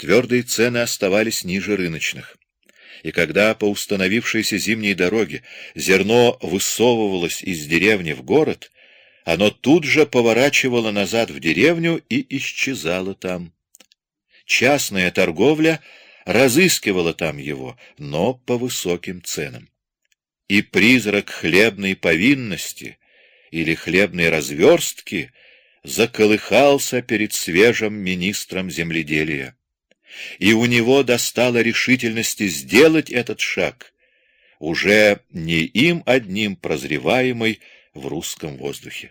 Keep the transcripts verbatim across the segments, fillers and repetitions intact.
твердые цены оставались ниже рыночных. И когда по установившейся зимней дороге зерно высовывалось из деревни в город, оно тут же поворачивало назад в деревню и исчезало там. Частная торговля разыскивала там его, но по высоким ценам. И призрак хлебной повинности или хлебной разверстки заколыхался перед свежим министром земледелия. И у него достало решительности сделать этот шаг, уже не им одним прозреваемый в русском воздухе.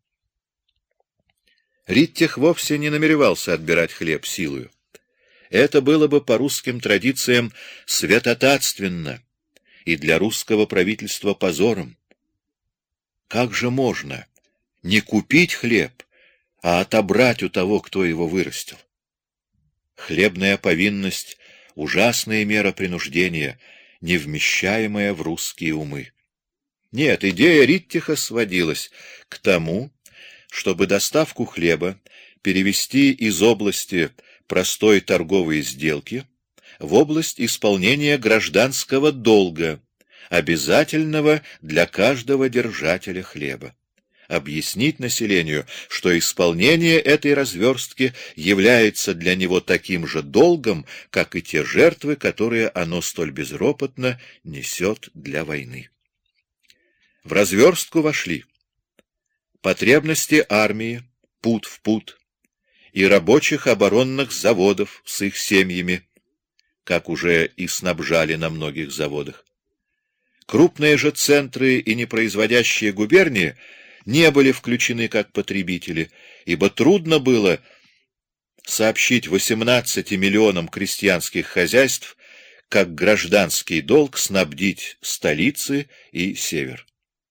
Риттих вовсе не намеревался отбирать хлеб силою. Это было бы по русским традициям святотатственно и для русского правительства позором. Как же можно не купить хлеб, а отобрать у того, кто его вырастил? Хлебная повинность — ужасная мера принуждения, не вмещаемая в русские умы. Нет, идея Риттиха сводилась к тому, чтобы доставку хлеба перевести из области простой торговой сделки в область исполнения гражданского долга, обязательного для каждого держателя хлеба. Объяснить населению, что исполнение этой разверстки является для него таким же долгом, как и те жертвы, которые оно столь безропотно несет для войны. В разверстку вошли потребности армии, пуд в пуд, и рабочих оборонных заводов с их семьями, как уже и снабжали на многих заводах. Крупные же центры и непроизводящие губернии не были включены как потребители, ибо трудно было сообщить восемнадцати миллионам крестьянских хозяйств, как гражданский долг снабдить столицы и север.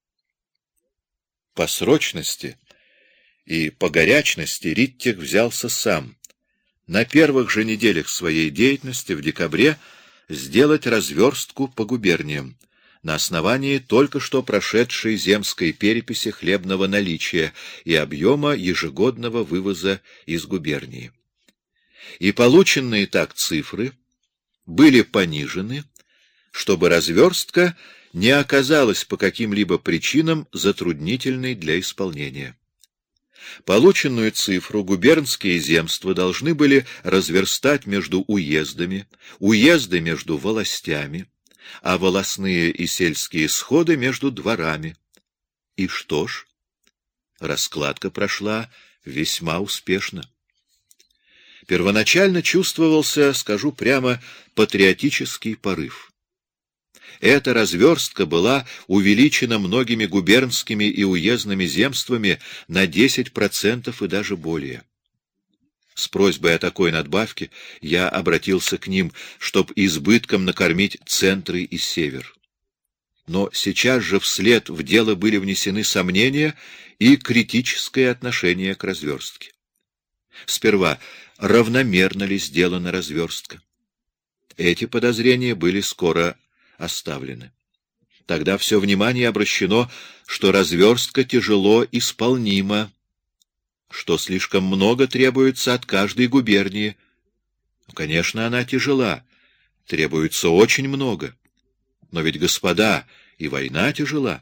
По срочности и по горячности Риттих взялся сам, на первых же неделях своей деятельности в декабре, сделать разверстку по губерниям, на основании только что прошедшей земской переписи хлебного наличия и объема ежегодного вывоза из губернии. И полученные так цифры были понижены, чтобы разверстка не оказалась по каким-либо причинам затруднительной для исполнения. Полученную цифру губернские земства должны были разверстать между уездами, уезды между волостями, а волостные и сельские сходы между дворами. И что ж, раскладка прошла весьма успешно. Первоначально чувствовался, скажу прямо, патриотический порыв. Эта разверстка была увеличена многими губернскими и уездными земствами на десять процентов и даже более. С просьбой о такой надбавке я обратился к ним, чтоб избытком накормить центры и север. Но сейчас же вслед в дело были внесены сомнения и критическое отношение к разверстке. Сперва, равномерно ли сделана разверстка? Эти подозрения были скоро оставлены. Тогда все внимание обращено, что разверстка тяжело исполнима, что слишком много требуется от каждой губернии. Ну, конечно, она тяжела, требуется очень много. Но ведь, господа, и война тяжела.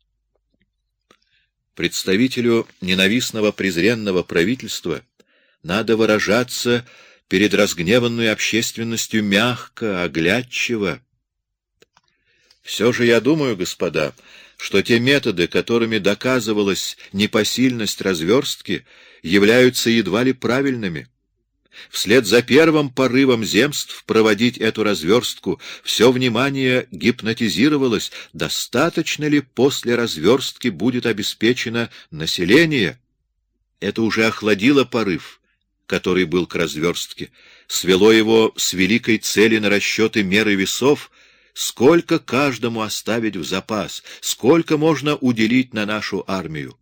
Представителю ненавистного презренного правительства надо выражаться перед разгневанной общественностью мягко, оглядчиво. Все же я думаю, господа, что те методы, которыми доказывалась непосильность разверстки, являются едва ли правильными. Вслед за первым порывом земств проводить эту разверстку все внимание гипнотизировалось, достаточно ли после разверстки будет обеспечено население. Это уже охладило порыв, который был к разверстке, свело его с великой цели на расчеты меры весов, сколько каждому оставить в запас, сколько можно уделить на нашу армию.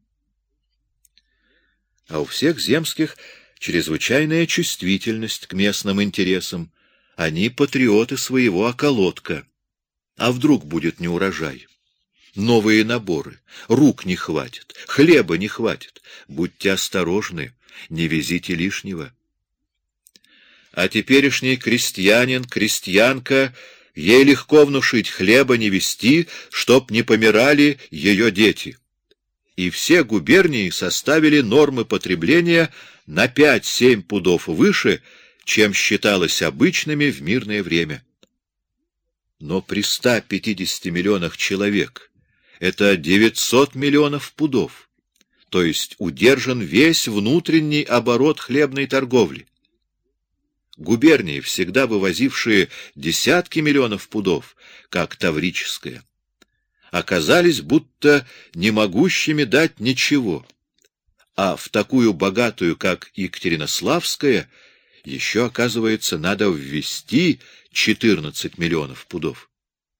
А у всех земских чрезвычайная чувствительность к местным интересам. Они патриоты своего околотка. А вдруг будет неурожай? Новые наборы, рук не хватит, хлеба не хватит. Будьте осторожны, не везите лишнего. А теперешний крестьянин, крестьянка, ей легко внушить хлеба не вести, чтоб не помирали ее дети. И все губернии составили нормы потребления на пять-семь пудов выше, чем считалось обычными в мирное время. Но при ста пятидесяти миллионах человек это девятьсот миллионов пудов, то есть удержан весь внутренний оборот хлебной торговли. Губернии, всегда вывозившие десятки миллионов пудов, как Таврическая, оказались будто не могущими дать ничего, а в такую богатую, как Екатеринославская, еще, оказывается, надо ввести четырнадцать миллионов пудов.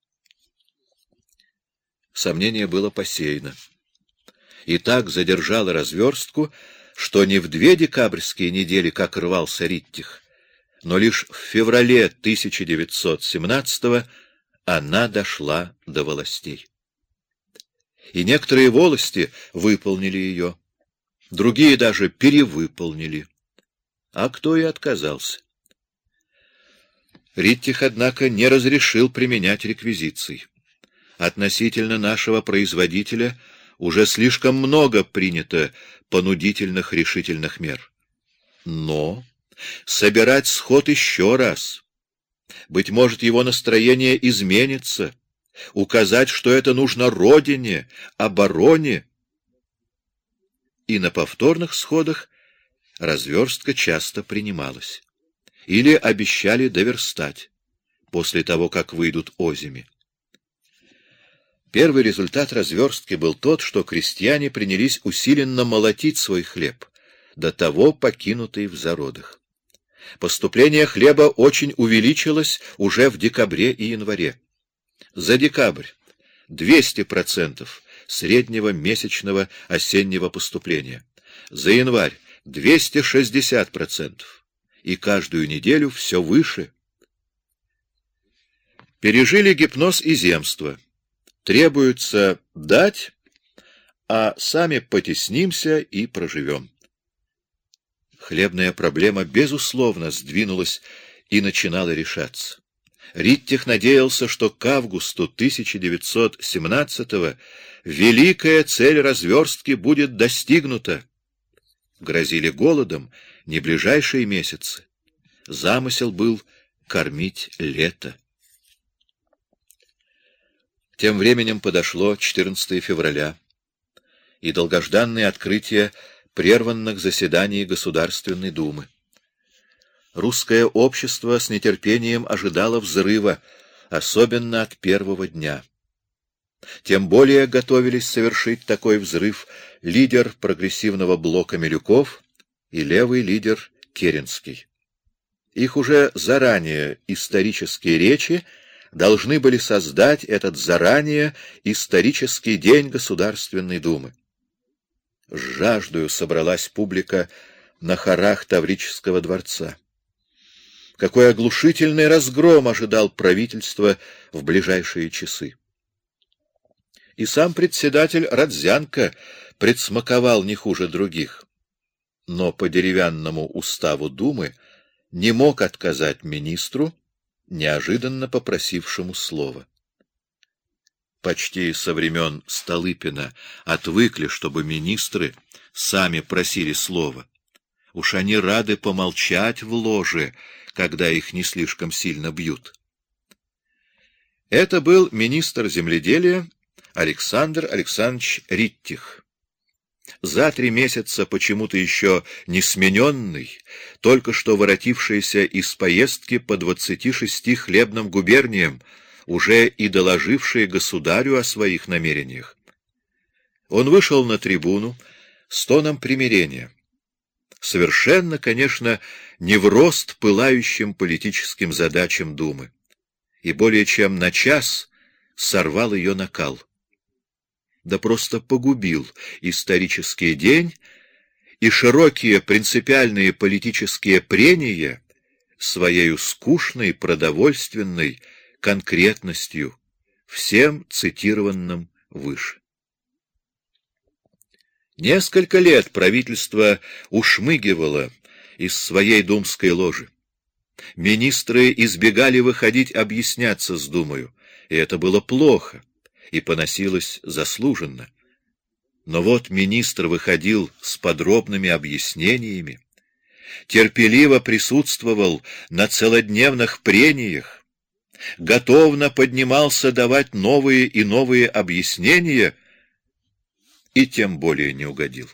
Сомнение было посеяно. И так задержало разверстку, что не в две декабрьские недели, как рвался Риттих, но лишь в феврале тысяча девятьсот семнадцатого она дошла до властей. И некоторые волости выполнили ее, другие даже перевыполнили, а кто и отказался. Риттих, однако, не разрешил применять реквизиций. Относительно нашего производителя уже слишком много принято понудительных решительных мер. Но собирать сход еще раз. Быть может, его настроение изменится. Указать, что это нужно родине, обороне. И на повторных сходах разверстка часто принималась. Или обещали доверстать, после того, как выйдут озими. Первый результат разверстки был тот, что крестьяне принялись усиленно молотить свой хлеб, до того покинутый в зародах. Поступление хлеба очень увеличилось уже в декабре и январе. За декабрь двести процентов среднего месячного осеннего поступления, за январь двести шестьдесят процентов, и каждую неделю все выше. Пережили гипноз и земство. Требуется дать, а сами потеснимся и проживем. Хлебная проблема, безусловно, сдвинулась и начинала решаться. Риттих надеялся, что к августу тысяча девятьсот семнадцатого великая цель разверстки будет достигнута. Грозили голодом не ближайшие месяцы. Замысел был кормить лето. Тем временем подошло четырнадцатое февраля, и долгожданное открытие прерванных заседаний Государственной Думы. Русское общество с нетерпением ожидало взрыва, особенно от первого дня. Тем более готовились совершить такой взрыв лидер прогрессивного блока Милюков и левый лидер Керенский. Их уже заранее исторические речи должны были создать этот заранее исторический день Государственной Думы. С жаждою собралась публика на хорах Таврического дворца. Какой оглушительный разгром ожидал правительство в ближайшие часы. И сам председатель Родзянко предсмаковал не хуже других, но по деревянному уставу Думы не мог отказать министру, неожиданно попросившему слова. Почти со времен Столыпина отвыкли, чтобы министры сами просили слова. Уж они рады помолчать в ложе, когда их не слишком сильно бьют. Это был министр земледелия Александр Александрович Риттих. За три месяца почему-то еще не смененный, только что воротившийся из поездки по двадцати шести хлебным губерниям, уже и доложивший государю о своих намерениях. Он вышел на трибуну с тоном примирения. Совершенно, конечно, не в рост пылающим политическим задачам Думы, и более чем на час сорвал ее накал. Да просто погубил исторический день и широкие принципиальные политические прения своею скучной, продовольственной конкретностью, всем цитированным выше. Несколько лет правительство ушмыгивало из своей думской ложи. Министры избегали выходить объясняться с Думою, и это было плохо, и поносилось заслуженно. Но вот министр выходил с подробными объяснениями, терпеливо присутствовал на целодневных прениях, готовно поднимался давать новые и новые объяснения, и тем более не угодил.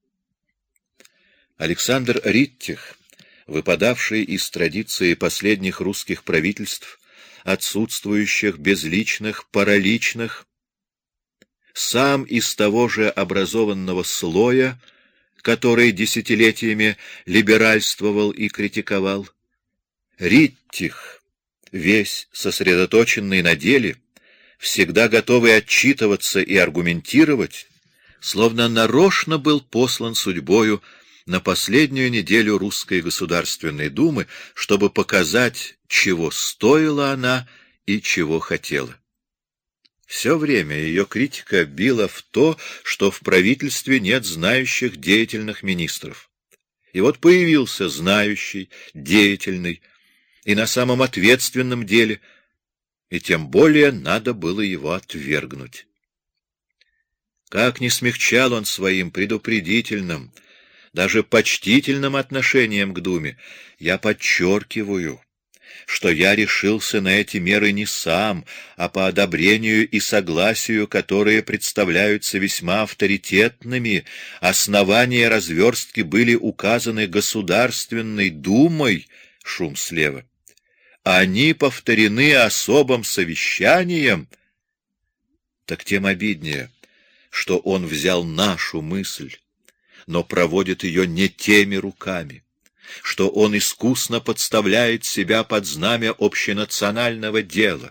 Александр Риттих, выпадавший из традиции последних русских правительств, отсутствующих, безличных, параличных, сам из того же образованного слоя, который десятилетиями либеральствовал и критиковал, Риттих, весь сосредоточенный на деле, всегда готовый отчитываться и аргументировать, словно нарочно был послан судьбою на последнюю неделю Русской Государственной Думы, чтобы показать, чего стоила она и чего хотела. Все время ее критика била в то, что в правительстве нет знающих деятельных министров. И вот появился знающий, деятельный, и на самом ответственном деле, и тем более надо было его отвергнуть. Как ни смягчал он своим предупредительным, даже почтительным отношением к Думе, я подчеркиваю, что я решился на эти меры не сам, а по одобрению и согласию, которые представляются весьма авторитетными. Основания разверстки были указаны Государственной Думой, шум слева. Они повторены особым совещанием. Так тем обиднее, что он взял нашу мысль, но проводит ее не теми руками, что он искусно подставляет себя под знамя общенационального дела.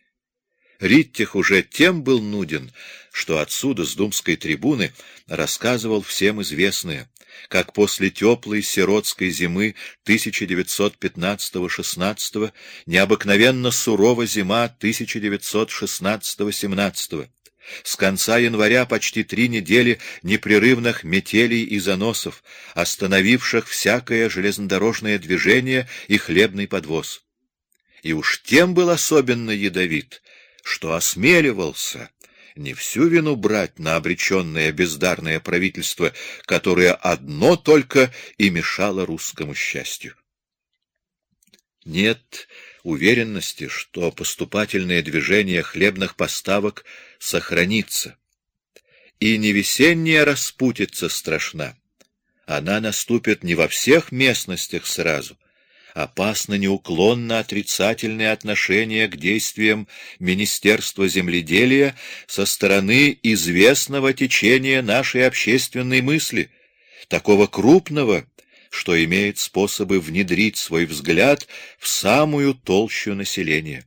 Риттих уже тем был нуден, что отсюда, с думской трибуны, рассказывал всем известное, как после теплой сиротской зимы тысяча девятьсот пятнадцатого-шестнадцатого, необыкновенно сурова зима тысяча девятьсот шестнадцатого-семнадцатого, с конца января почти три недели непрерывных метелей и заносов, остановивших всякое железнодорожное движение и хлебный подвоз. И уж тем был особенно ядовит, что осмеливался не всю вину брать на обреченное бездарное правительство, которое одно только и мешало русскому счастью. Нет уверенности, что поступательное движение хлебных поставок сохранится. И не весенняя распутица страшна. Она наступит не во всех местностях сразу. Опасно неуклонно отрицательное отношение к действиям Министерства земледелия со стороны известного течения нашей общественной мысли, такого крупного, что имеет способы внедрить свой взгляд в самую толщу населения.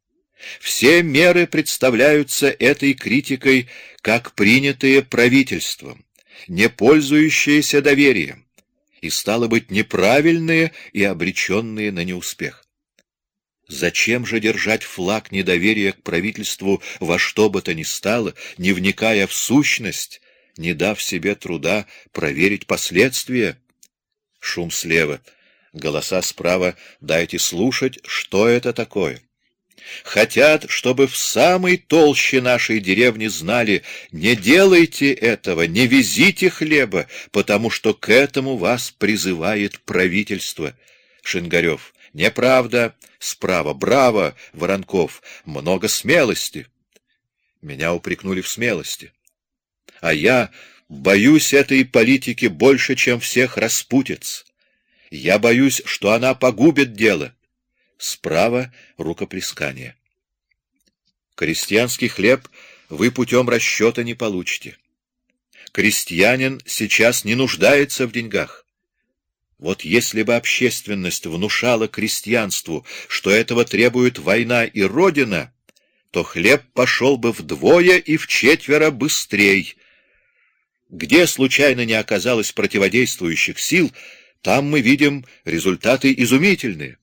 Все меры представляются этой критикой как принятые правительством, не пользующиеся доверием, и, стало быть, неправильные и обреченные на неуспех. Зачем же держать флаг недоверия к правительству во что бы то ни стало, не вникая в сущность, не дав себе труда проверить последствия? Шум слева, голоса справа, дайте слушать, что это такое. Хотят, чтобы в самой толще нашей деревни знали: не делайте этого, не везите хлеба, потому что к этому вас призывает правительство. Шингарев: неправда. Справа: браво. Воронков: много смелости. Меня упрекнули в смелости. А я боюсь этой политики больше, чем всех распутиц. Я боюсь, что она погубит дело. Справа рукоплескание. Крестьянский хлеб вы путем расчета не получите. Крестьянин сейчас не нуждается в деньгах. Вот если бы общественность внушала крестьянству, что этого требует война и Родина, то хлеб пошел бы вдвое и вчетверо быстрей. Где случайно не оказалось противодействующих сил, там мы видим результаты изумительные.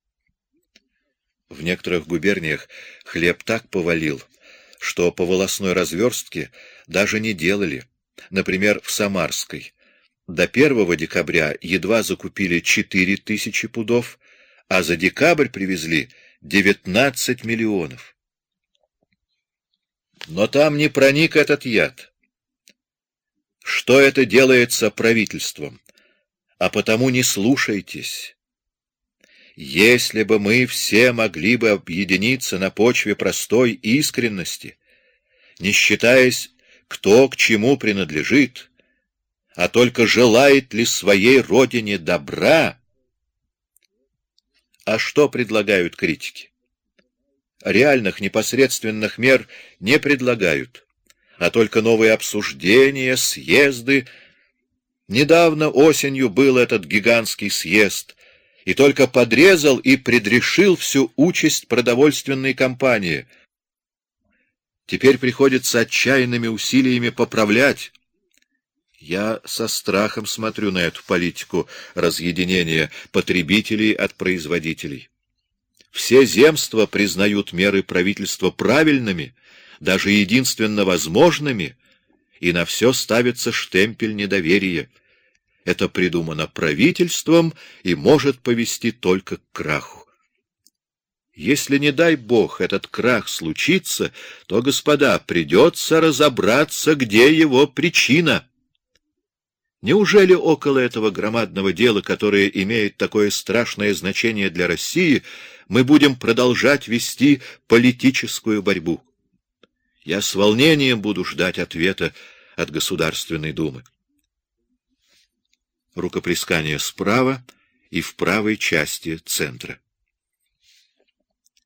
В некоторых губерниях хлеб так повалил, что по волосной разверстке даже не делали. Например, в Самарской. До первого декабря едва закупили четыре тысячи пудов, а за декабрь привезли девятнадцать миллионов. Но там не проник этот яд. Что это делается правительством? А потому не слушайтесь. Если бы мы все могли бы объединиться на почве простой искренности, не считаясь, кто к чему принадлежит, а только желает ли своей родине добра. А что предлагают критики? Реальных непосредственных мер не предлагают, а только новые обсуждения, съезды. Недавно осенью был этот гигантский съезд, и только подрезал и предрешил всю участь продовольственной кампании. Теперь приходится отчаянными усилиями поправлять. Я со страхом смотрю на эту политику разъединения потребителей от производителей. Все земства признают меры правительства правильными, даже единственно возможными, и на все ставится штемпель недоверия. Это придумано правительством и может повести только к краху. Если, не дай Бог, этот крах случится, то, господа, придется разобраться, где его причина. Неужели около этого громадного дела, которое имеет такое страшное значение для России, мы будем продолжать вести политическую борьбу? Я с волнением буду ждать ответа от Государственной Думы. Рукоплескание справа и в правой части центра.